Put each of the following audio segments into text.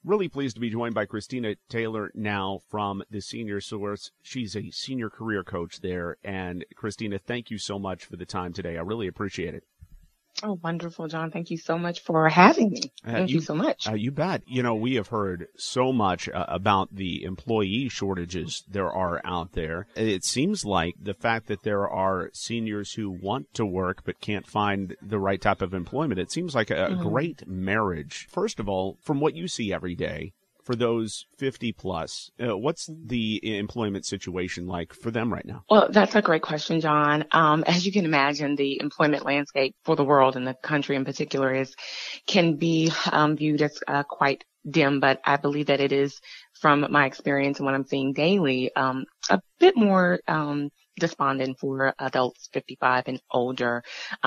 Really pleased to be joined by Christina Taylor now from the Senior Source. She's a senior career coach there. And Christina, thank you so much for the time today. I really appreciate it. Oh, wonderful, John. Thank you so much for having me. Thank you so much. You bet. You know, we have heard so much about the employee shortages there are out there. It seems like the fact that there are seniors who want to work but can't find the right type of employment, it seems like a great marriage. First of all, from what you see every day, for those 50 plus, what's the employment situation like for them right now? Well, that's a great question, John. As you can imagine, the employment landscape for the world and the country in particular can be viewed as quite dim, but I believe that it is, from my experience and what I'm seeing daily, a bit more despondent for adults 55 and older.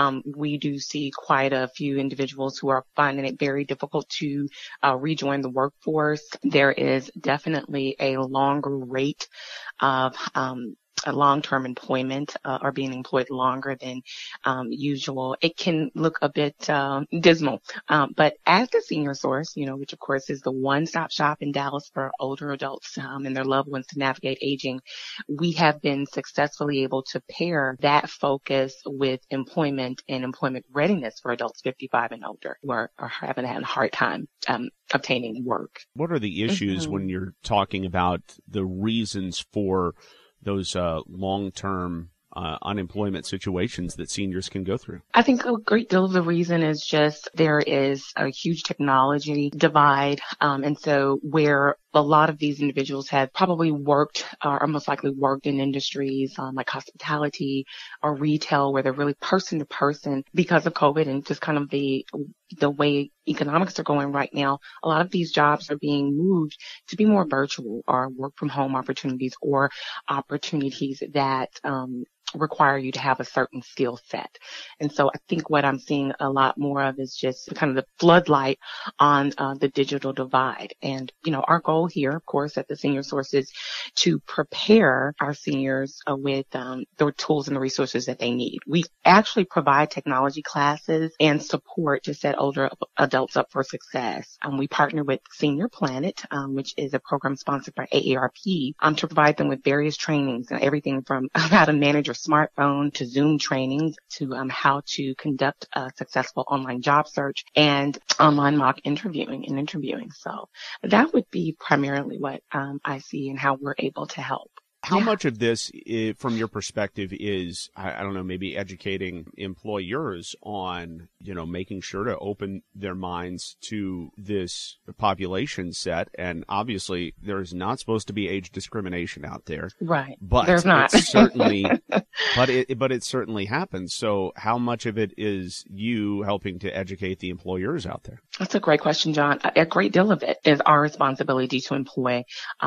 We do see quite a few individuals who are finding it very difficult to rejoin the workforce. There is definitely a longer rate of long-term employment or being employed longer than usual. It can look a bit dismal. But as the Senior Source, which of course is the one-stop shop in Dallas for older adults and their loved ones to navigate aging, we have been successfully able to pair that focus with employment and employment readiness for adults 55 and older who are having a hard time obtaining work. What are the issues when you're talking about the reasons for those long-term unemployment situations that seniors can go through? I think a great deal of the reason is just there is a huge technology divide. And so where a lot of these individuals have probably worked or most likely worked in industries like hospitality or retail where they're really person to person because of COVID and just kind of the way economics are going right now, a lot of these jobs are being moved to be more virtual or work from home opportunities or opportunities that require you to have a certain skill set. And so I think what I'm seeing a lot more of is just kind of the floodlight on the digital divide. And, our goal here, of course, at the Senior Source is to prepare our seniors with the tools and the resources that they need. We actually provide technology classes and support to set older adults up for success. We partner with Senior Planet, which is a program sponsored by AARP, to provide them with various trainings, everything from how to manage your smartphone to Zoom trainings to how to conduct a successful online job search and online mock interviewing. So that would be primarily what I see and how we're able to help. How much of this, from your perspective, is, I don't know, maybe educating employers on, making sure to open their minds to this population set? And obviously, there's not supposed to be age discrimination out there. Right. But there's not. It certainly, but it certainly happens. So how much of it is you helping to educate the employers out there? That's a great question, John. A great deal of it is our responsibility to employ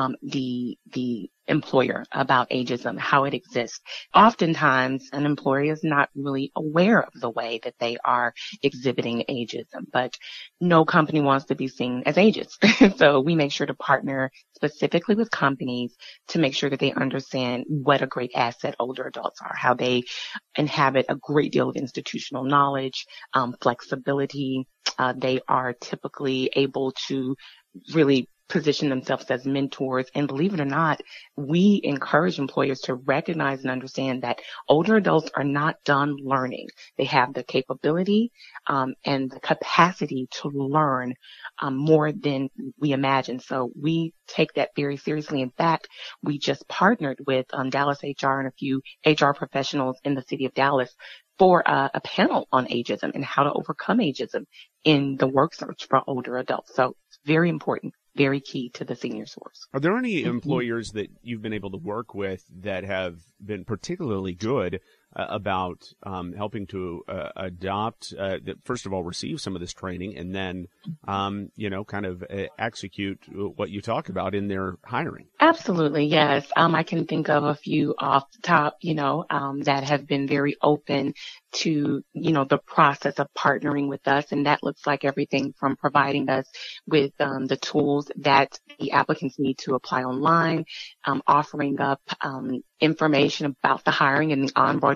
the employer about ageism, how it exists. Oftentimes, an employer is not really aware of the way that they are exhibiting ageism, but no company wants to be seen as ageist. So we make sure to partner specifically with companies to make sure that they understand what a great asset older adults are, how they inhabit a great deal of institutional knowledge, flexibility. They are typically able to really position themselves as mentors. And believe it or not, we encourage employers to recognize and understand that older adults are not done learning. They have the capability and the capacity to learn more than we imagine. So we take that very seriously. In fact, we just partnered with Dallas HR and a few HR professionals in the city of Dallas for a panel on ageism and how to overcome ageism in the work search for older adults. So it's very important. Very key to the Senior Source. Are there any employers that you've been able to work with that have been particularly good about helping to adopt, first of all, receive some of this training and then, kind of execute what you talk about in their hiring? Absolutely, yes. I can think of a few off the top, that have been very open to, the process of partnering with us. And that looks like everything from providing us with the tools that the applicants need to apply online, offering up information about the hiring and the onboarding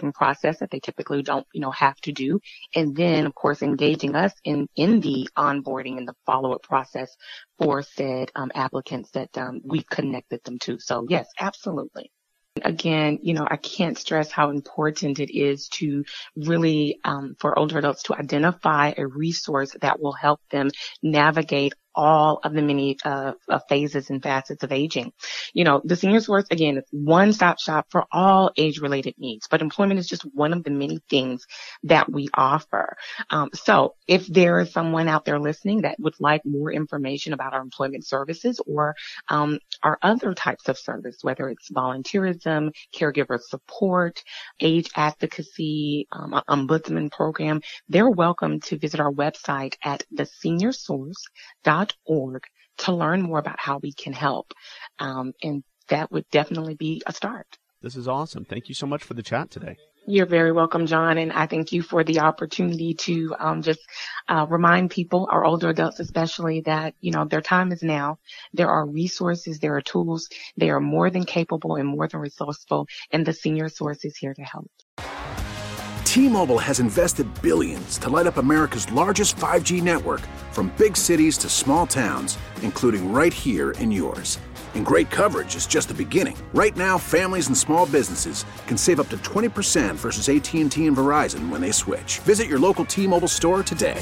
onboarding process that they typically don't, have to do. And then, of course, engaging us in the onboarding and the follow-up process for said applicants that we've connected them to. So yes, absolutely. Again, I can't stress how important it is to really, for older adults to identify a resource that will help them navigate all of the many phases and facets of aging. The Senior Source, again, is one-stop shop for all age-related needs, but employment is just one of the many things that we offer. So if there is someone out there listening that would like more information about our employment services or our other types of service, whether it's volunteerism, caregiver support, age advocacy, ombudsman program, they're welcome to visit our website at theseniorsource.org to learn more about how we can help. And that would definitely be a start. This is awesome. Thank you so much for the chat today. You're very welcome, John. And I thank you for the opportunity to just remind people, our older adults especially, that, their time is now. There are resources, there are tools. They are more than capable and more than resourceful. And the Senior Source is here to help. T-Mobile has invested billions to light up America's largest 5G network, from big cities to small towns, including right here in yours. And great coverage is just the beginning. Right now, families and small businesses can save up to 20% versus AT&T and Verizon when they switch. Visit your local T-Mobile store today.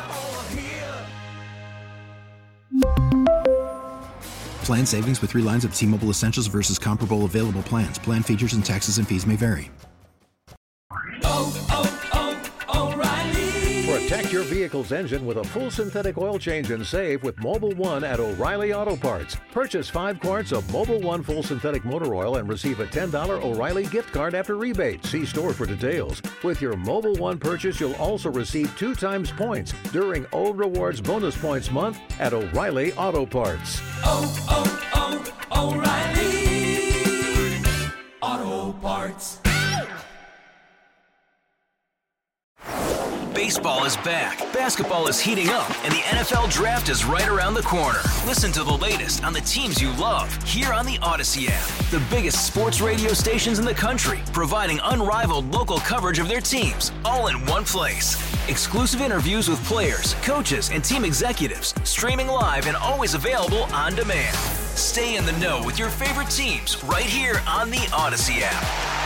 Plan savings with 3 lines of T-Mobile Essentials versus comparable available plans. Plan features and taxes and fees may vary. Protect your vehicle's engine with a full synthetic oil change and save with Mobil 1 at O'Reilly Auto Parts. Purchase 5 quarts of Mobil 1 full synthetic motor oil and receive a $10 O'Reilly gift card after rebate. See store for details. With your Mobil 1 purchase, you'll also receive 2 times points during O Rewards Bonus Points Month at O'Reilly Auto Parts. O'Reilly Auto Parts. Baseball is back, basketball is heating up, and the NFL Draft is right around the corner. Listen to the latest on the teams you love here on the Odyssey app. The biggest sports radio stations in the country, providing unrivaled local coverage of their teams, all in one place. Exclusive interviews with players, coaches, and team executives, streaming live and always available on demand. Stay in the know with your favorite teams right here on the Odyssey app.